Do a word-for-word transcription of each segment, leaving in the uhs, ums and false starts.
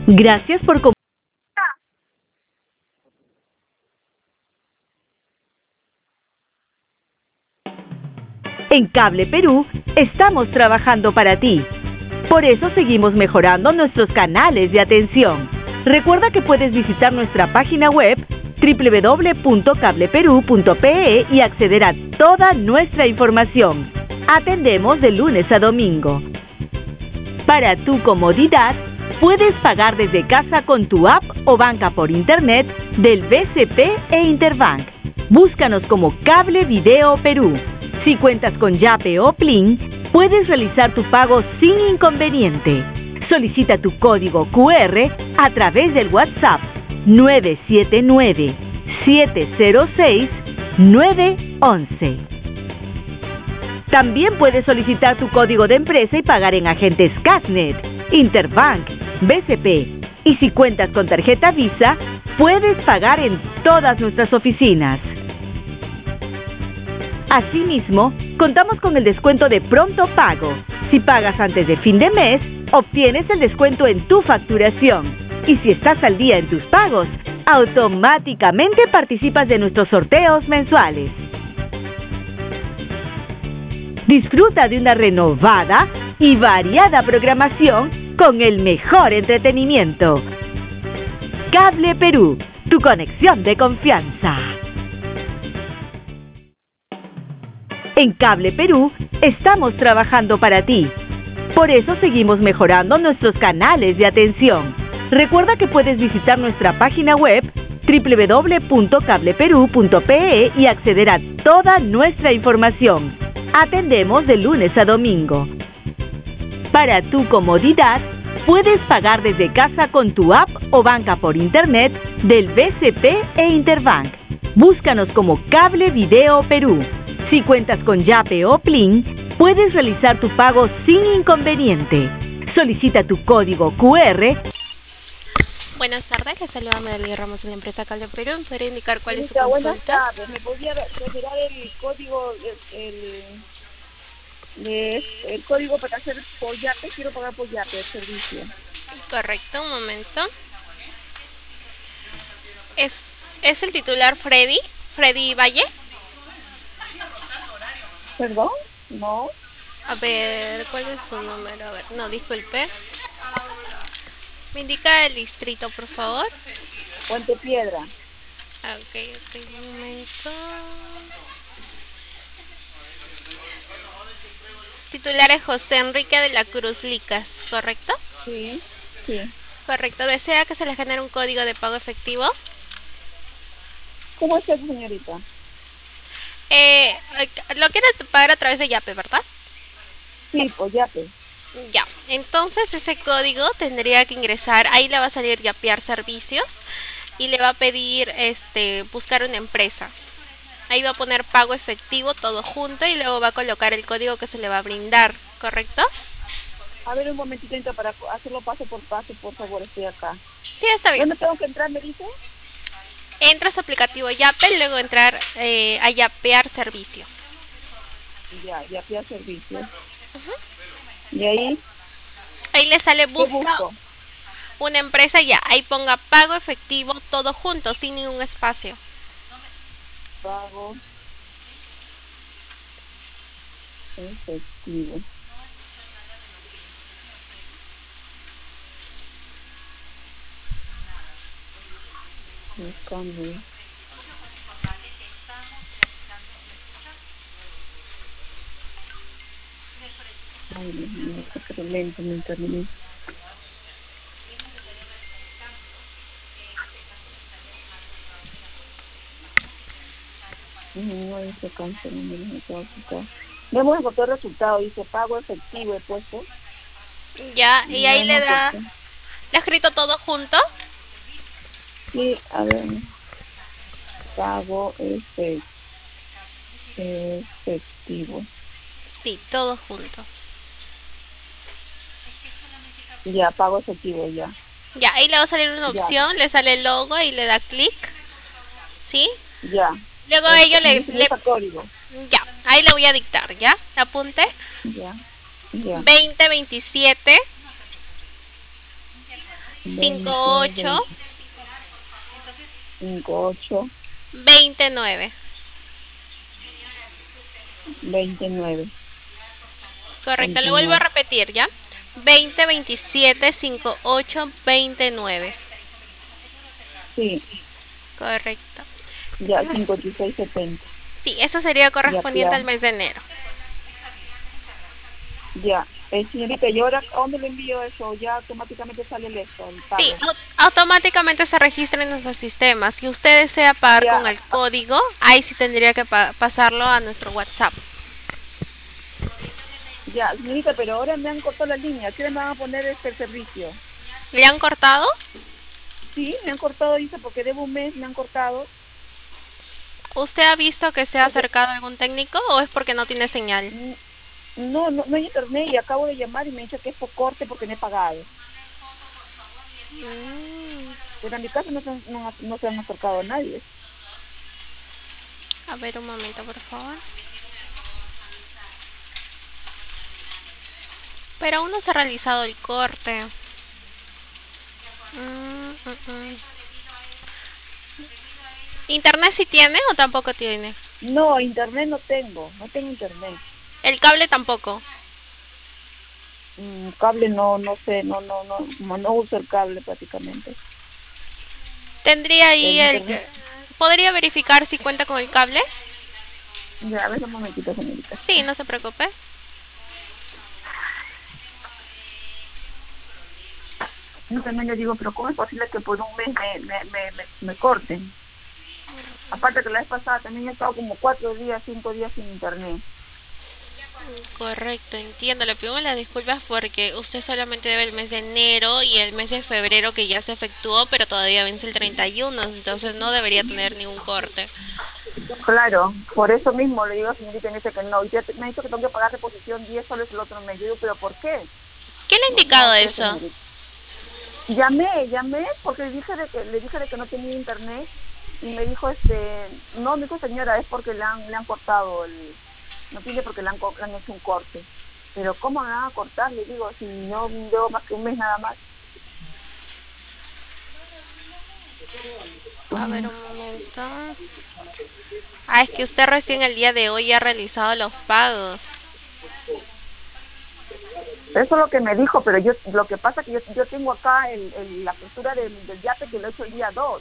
Gracias por com- En Cable Perú estamos trabajando para ti. Por eso seguimos mejorando nuestros canales de atención. Recuerda que puedes visitar nuestra página web doble u doble u doble u punto cable perú punto pe e y acceder a toda nuestra información. Atendemos de lunes a domingo. Para tu comodidad, puedes pagar desde casa con tu app o banca por internet del B C P e Interbank. Búscanos como Cable Video Perú. Si cuentas con Yape o Plin, puedes realizar tu pago sin inconveniente. Solicita tu código cu erre a través del WhatsApp nueve siete nueve, siete cero seis, nueve uno. También puedes solicitar tu código de empresa y pagar en agentes Casnet, Interbank, B C P. Y si cuentas con tarjeta Visa, puedes pagar en todas nuestras oficinas. Asimismo, contamos con el descuento de pronto pago. Si pagas antes de fin de mes, obtienes el descuento en tu facturación. Y si estás al día en tus pagos, automáticamente participas de nuestros sorteos mensuales. Disfruta de una renovada y variada programación con el mejor entretenimiento. Cable Perú, tu conexión de confianza. En Cable Perú estamos trabajando para ti. Por eso seguimos mejorando nuestros canales de atención. Recuerda que puedes visitar nuestra página web doble u doble u doble u punto cable perú punto pe e y acceder a toda nuestra información. Atendemos de lunes a domingo. Para tu comodidad, puedes pagar desde casa con tu app o banca por internet del B C P e Interbank. Búscanos como Cable Video Perú. Si cuentas con Yape o Plin, puedes realizar tu pago sin inconveniente. Solicita tu código cu erre. Buenas tardes, les saluda Madeline Ramos de la empresa Cable Perú. ¿Podría indicar cuál es su Señorita, consulta? buenas tardes. ¿Me podría retirar el código, el, el, el, el código para hacer por Yape? Quiero pagar por Yape el servicio. Correcto, un momento. ¿Es, es el titular Freddy? ¿Freddy Valle? ¿Perdón? No. A ver, ¿cuál es su número? A ver, no, disculpe. ¿Me indica el distrito, por favor? Puente Piedra. Ah, ok, ok, un momento. Titular es José Enrique de la Cruz Licas, ¿correcto? Sí, sí. Correcto. ¿Desea que se le genere un código de pago efectivo? ¿Cómo es eso, señorita? Eh, lo quieres pagar a través de Yape, ¿verdad? Sí, por Yape. Ya, entonces ese código tendría que ingresar, ahí le va a salir Yapear Servicios y le va a pedir este buscar una empresa. Ahí va a poner pago efectivo todo junto y luego va a colocar el código que se le va a brindar, ¿correcto? A ver, un momentito entra para hacerlo paso por paso, por favor, estoy acá. Sí, está bien. ¿Dónde tengo que entrar, me dice? Entra a su aplicativo Yape, luego entrar eh, a Yapear Servicios. Ya, Yapear Servicios. Uh-huh. Y ahí, ahí le sale ¿qué busca busco? una empresa, ya, ahí ponga pago efectivo todo junto, sin ningún espacio. Pago efectivo. Buscando. Ay, Dios mío, qué lento mi internet. No, dice cáncer, no me lo puedo. Vemos el botón resultado, dice pago efectivo, he puesto. Ya, y ahí No, le no da, puesto. ¿le ha escrito todo junto? Sí, a ver, pago efe- efectivo. Sí, todo junto. Ya, pago efectivo, ya. Ya, ahí le va a salir una Ya. opción, le sale el logo y le da clic. ¿Sí? Ya. Luego a ello le, Dice le... ese código. Ya, ahí le voy a dictar, ¿ya? Apunte. Ya, ya. veinte veintisiete cinco ocho cinco ocho veintinueve. veintinueve. Correcto, lo vuelvo a repetir, ¿ya? veinte veintisiete cincuenta y ocho veintinueve. Sí. Correcto. Ya, cincuenta y seis setenta. Sí, eso sería correspondiente ya, al mes de enero. Ya. Eh, señorita, ¿y ahora a dónde le envío eso? Ya automáticamente sale el esto, el pago. Sí, automáticamente se registra en nuestro sistema. Si usted desea pagar ya. con el código, ahí sí tendría que pa pasarlo a nuestro WhatsApp. Ya, señorita, pero ahora me han cortado la línea. ¿Qué me van a poner este servicio? ¿Le han cortado? Sí, me han cortado, dice, porque debo un mes, me han cortado. ¿Usted ha visto que se ha acercado algún técnico o es porque no tiene señal? No, no, no hay internet y acabo de llamar y me dice que es por corte porque me he pagado. Mm. Pero en mi caso no se, no, no se han acercado a nadie. A ver, un momento, por favor. Pero aún no se ha realizado el corte. Mm, mm, mm. ¿Internet sí tiene o tampoco tiene? No, internet no tengo, no tengo internet. ¿El cable tampoco? Mm, cable no, no sé, no, no, no, no, no uso el cable prácticamente. ¿Tendría ahí el, el que... ¿Podría verificar si cuenta con el cable? Ya, a ver un momentito, señorita. Sí, no se preocupe. Yo también le digo, pero ¿cómo es posible que por un mes me, me, me, me, me corten? Aparte que la vez pasada también he estado como cuatro días, cinco días sin internet. Correcto, entiendo. Le pido las disculpas porque usted solamente debe el mes de enero y el mes de febrero que ya se efectuó, pero todavía vence el treinta y uno, entonces no debería tener ningún corte. Claro, por eso mismo le digo a señorita, me dice que no. Y me ha dicho que tengo que pagar reposición diez soles el otro mes. Yo digo, ¿pero por qué? ¿Qué le ha indicado no, no, eso? Señorita. Llamé, llamé porque le dije de que le dije de que no tenía internet y me dijo este, no, me dijo señora, es porque le han le han cortado el, no tiene porque le han, le han hecho un corte. Pero ¿cómo me van a cortar? Le digo, si no debo más que un mes nada más. A ver un momento. Ah, es que usted recién el día de hoy ha realizado los pagos. Eso es lo que me dijo, pero yo lo que pasa es que yo, yo tengo acá el, el, la factura del, del yape que lo he hecho el día dos.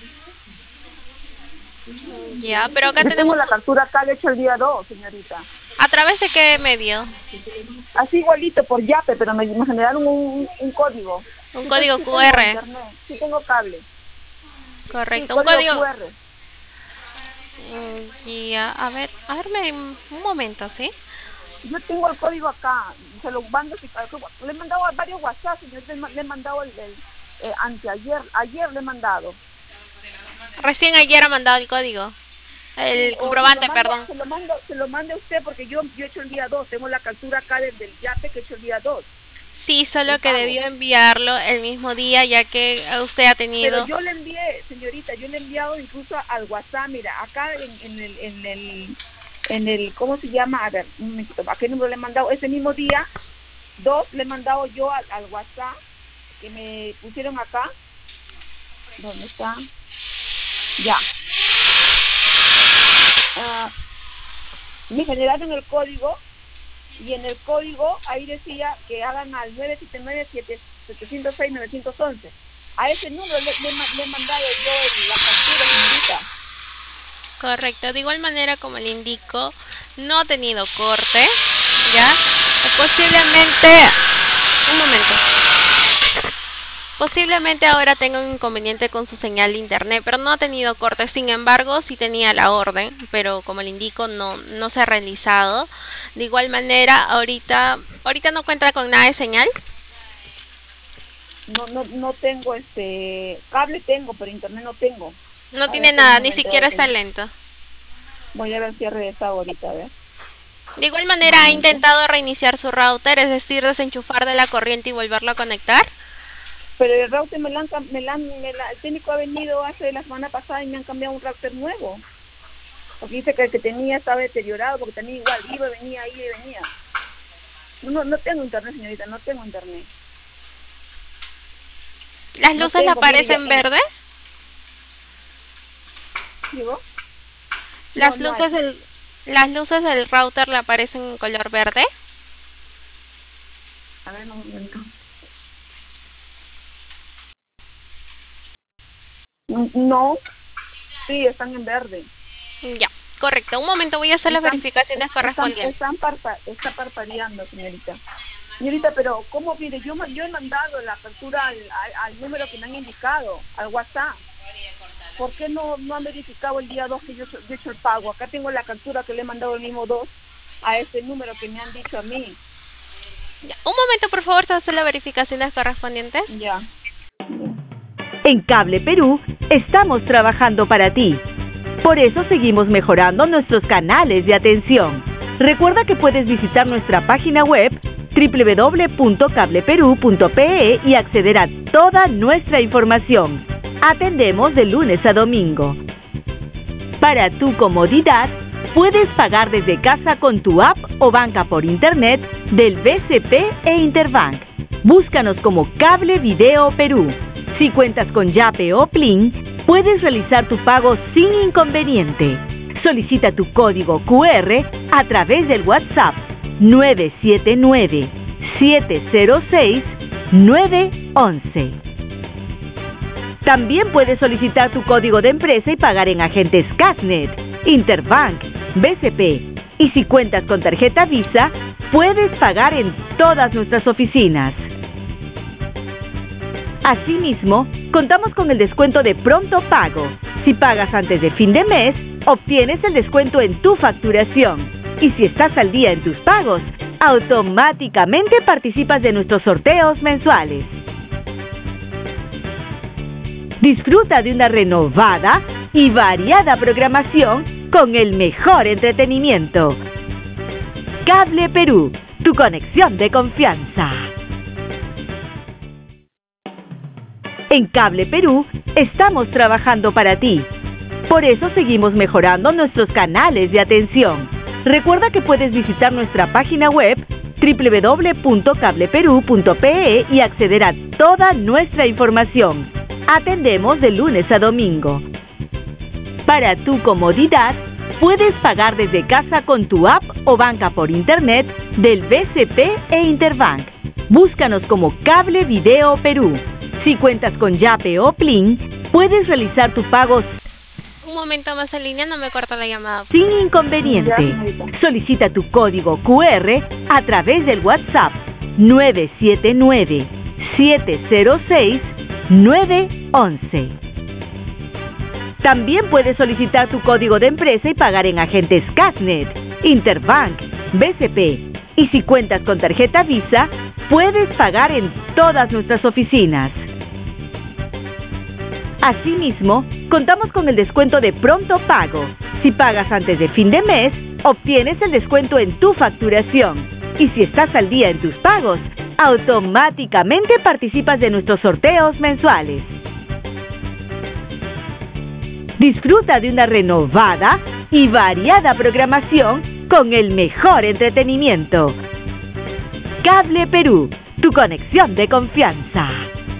Ya, pero acá yo tenemos... tengo la factura acá, la he hecho el día dos, señorita. ¿A través de qué medio? Así igualito, por yape, pero me, me generaron un, un, un código. Un sí, código sí Q R. Tengo sí tengo cable. Correcto, sí, un código... Q R. Ya, a ver, a ver, un momento, ¿sí? Yo tengo el código acá, se lo mando, le he mandado a varios WhatsApp, yo le he mandado el, el eh, anteayer, ayer le he mandado. Recién ayer ha mandado el código, el sí, comprobante, se mando, perdón. Se lo mando, se lo mande a usted porque yo, yo he hecho el día dos, tengo la captura acá del, del yape que he hecho el día dos. Sí, solo que debió enviarlo el mismo día ya que usted ha tenido... Pero yo le envié, señorita, yo le he enviado incluso al WhatsApp, mira, acá en, en el... En el en el, ¿cómo se llama? A ver, un momentito, ¿a qué número le he mandado? Ese mismo día, dos, le he mandado yo al, al WhatsApp, que me pusieron acá. ¿Dónde está? Ya. Uh, me generaron el código, y en el código, ahí decía que hagan al nueve siete nueve, siete cero seis, nueve uno uno. A ese número le, le, le he mandado yo el, la factura, señorita. Correcto, de igual manera como le indico, no ha tenido corte, ¿ya? Posiblemente, un momento, posiblemente ahora tenga un inconveniente con su señal de internet, pero no ha tenido corte, sin embargo, sí tenía la orden, pero como le indico, no, no se ha realizado. De igual manera, ahorita, ahorita no cuenta con nada de señal. No, no, no tengo este, cable tengo, pero internet no tengo. No a tiene nada, ni siquiera está lento. Voy a ver si ha regresado ahorita, a ver. De igual manera, ¿ha intentado reiniciar su router, es decir, desenchufar de la corriente y volverlo a conectar? Pero el router me lo han, me la, me la, el técnico ha venido hace la semana pasada y me han cambiado un router nuevo. Porque dice que el que tenía estaba deteriorado, porque tenía igual, iba, venía, iba y venía. No, no tengo internet, señorita, no tengo internet. ¿Las No luces le tengo, mire, aparecen ya- verdes? ¿Digo? ¿Las No, no luces hay. del las luces del router le aparecen en color verde? A ver, un momento. No, sí, están en verde. Ya, correcto. Un momento, voy a hacer las Están- verificaciones están, correspondientes. están parpa, está parpadeando, señorita. Señorita, pero ¿cómo mire? Yo, ma- yo he mandado la apertura al, al, al número que me han indicado, al WhatsApp. ¿Por qué no, no han verificado el día dos que yo, yo he hecho el pago? Acá tengo la captura que le he mandado el mismo dos a ese número que me han dicho a mí. Ya, un momento, por favor, te hacer las verificaciones correspondientes. Ya. En Cable Perú estamos trabajando para ti. Por eso seguimos mejorando nuestros canales de atención. Recuerda que puedes visitar nuestra página web doble u doble u doble u punto cable perú punto pe e y acceder a toda nuestra información. Atendemos de lunes a domingo. Para tu comodidad, puedes pagar desde casa con tu app o banca por internet del B C P e Interbank. Búscanos como Cable Video Perú. Si cuentas con Yape o Plin, puedes realizar tu pago sin inconveniente. Solicita tu código cu erre a través del WhatsApp nueve siete nueve, siete cero seis, nueve once. También puedes solicitar tu código de empresa y pagar en agentes Casnet, Interbank, B C P. Y si cuentas con tarjeta Visa, puedes pagar en todas nuestras oficinas. Asimismo, contamos con el descuento de pronto pago. Si pagas antes de fin de mes, obtienes el descuento en tu facturación. Y si estás al día en tus pagos, automáticamente participas de nuestros sorteos mensuales. Disfruta de una renovada y variada programación con el mejor entretenimiento. Cable Perú, tu conexión de confianza. En Cable Perú estamos trabajando para ti. Por eso seguimos mejorando nuestros canales de atención. Recuerda que puedes visitar nuestra página web doble u doble u doble u punto cable perú punto pe e y acceder a toda nuestra información. Atendemos de lunes a domingo. Para tu comodidad, puedes pagar desde casa con tu app o banca por internet del B C P e Interbank. Búscanos como Cable Video Perú. Si cuentas con Yape o Plin, puedes realizar tu pago Un momento más en línea, no me corta la llamada. sin inconveniente. Solicita tu código cu erre a través del WhatsApp nueve siete nueve, siete cero seis, nueve once. También puedes solicitar tu código de empresa y pagar en agentes Casnet, Interbank, B C P. Y si cuentas con tarjeta Visa, puedes pagar en todas nuestras oficinas. Asimismo, contamos con el descuento de pronto pago. Si pagas antes de fin de mes, obtienes el descuento en tu facturación. Y si estás al día en tus pagos, automáticamente participas de nuestros sorteos mensuales. Disfruta de una renovada y variada programación con el mejor entretenimiento. Cable Perú, tu conexión de confianza.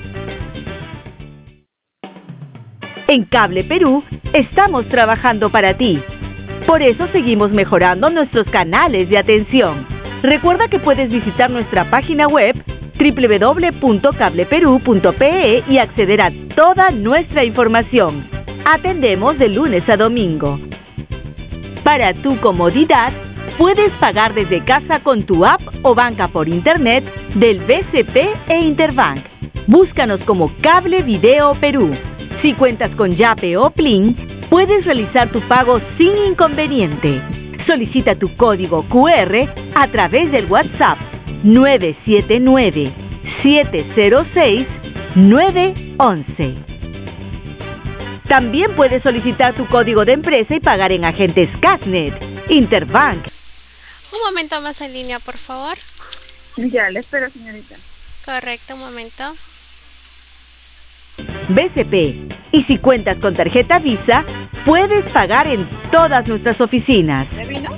En Cable Perú estamos trabajando para ti. Por eso seguimos mejorando nuestros canales de atención. Recuerda que puedes visitar nuestra página web doble u doble u doble u punto cable perú punto pe e y acceder a toda nuestra información. Atendemos de lunes a domingo. Para tu comodidad, puedes pagar desde casa con tu app o banca por internet del B C P e Interbank. Búscanos como Cable Video Perú. Si cuentas con Yape o Plin, puedes realizar tu pago sin inconveniente. Solicita tu código cu erre a través del WhatsApp nueve siete nueve, siete cero seis, nueve once. También puedes solicitar tu código de empresa y pagar en agentes Casnet, Interbank. Un momento más en línea, por favor. Ya, le espero, señorita. Correcto, un momento. B C P. Y si cuentas con tarjeta Visa, puedes pagar en todas nuestras oficinas. ¿Ya vino?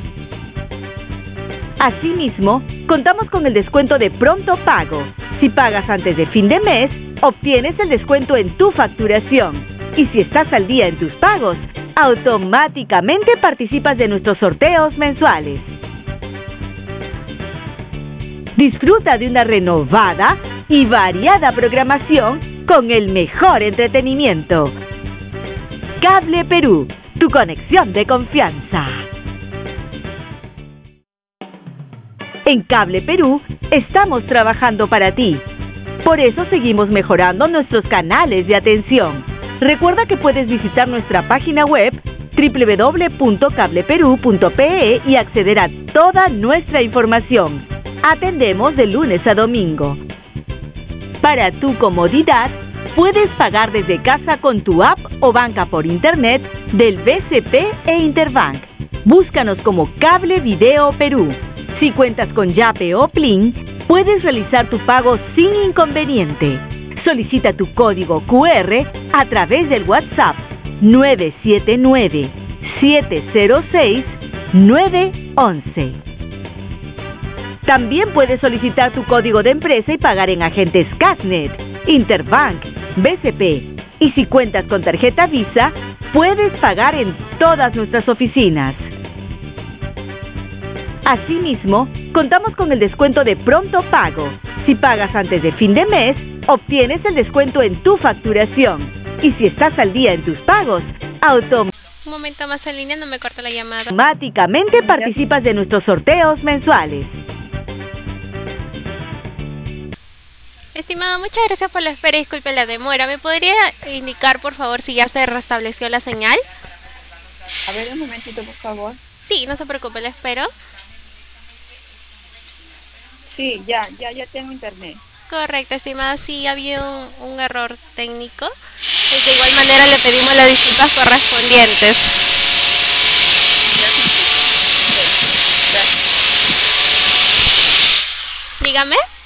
Asimismo, contamos con el descuento de pronto pago. Si pagas antes de fin de mes, obtienes el descuento en tu facturación. Y si estás al día en tus pagos, automáticamente participas de nuestros sorteos mensuales. Disfruta de una renovada y variada programación con el mejor entretenimiento. Cable Perú, tu conexión de confianza. En Cable Perú estamos trabajando para ti. Por eso seguimos mejorando nuestros canales de atención. Recuerda que puedes visitar nuestra página web doble u doble u doble u punto cable perú punto pe e y acceder a toda nuestra información. Atendemos de lunes a domingo. Para tu comodidad, puedes pagar desde casa con tu app o banca por internet del B C P e Interbank. Búscanos como Cable Video Perú. Si cuentas con Yape o Plin, puedes realizar tu pago sin inconveniente. Solicita tu código cu erre a través del WhatsApp nueve siete nueve, siete cero seis, nueve once. También puedes solicitar tu código de empresa y pagar en agentes Casnet, Interbank, B C P. Y si cuentas con tarjeta Visa, puedes pagar en todas nuestras oficinas. Asimismo, contamos con el descuento de pronto pago. Si pagas antes de fin de mes, obtienes el descuento en tu facturación. Y si estás al día en tus pagos, automáticamente Un momento más en línea, no me corta la llamada. automáticamente participas de nuestros sorteos mensuales. Estimado, muchas gracias por la espera y disculpe la demora. ¿Me podría indicar, por favor, si ya se restableció la señal? A ver, un momentito, por favor. Sí, no se preocupe, la espero. Sí, ya, ya, ya tengo internet. Correcto, estimada, sí había un, un error técnico. Y de igual manera le pedimos las disculpas correspondientes. Gracias. Gracias. Dígame.